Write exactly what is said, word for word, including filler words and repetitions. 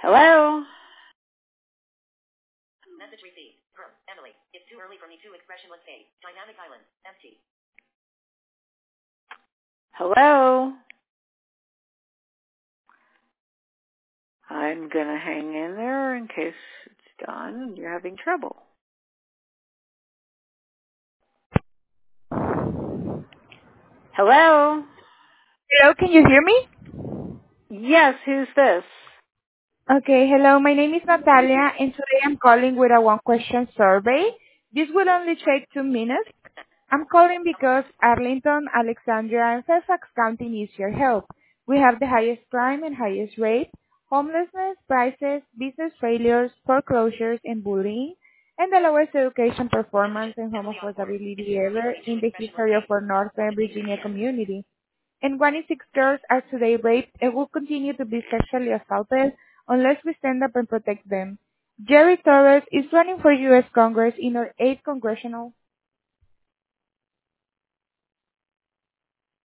Hello? Message received. From Emily. It's too early for me to expressionless state. Dynamic island. Empty. Hello? I'm going to hang in there in case it's done and you're having trouble. Hello? Hello, can you hear me? Yes, who's this? Okay, hello, my name is Natalia, and today I'm calling with a one-question survey. This will only take two minutes. I'm calling because Arlington, Alexandria, and Fairfax County needs your help. We have the highest crime and highest rate, homelessness, prices, business failures, foreclosures, and bullying, and the lowest education performance and home Emily on board. It's affordability too early for ever me to in the expressionless history of state. our Northern Virginia community. And one in six girls are today raped and will continue to be sexually assaulted unless we stand up and protect them. Jerry Torres is running for U S Congress in our eighth Congressional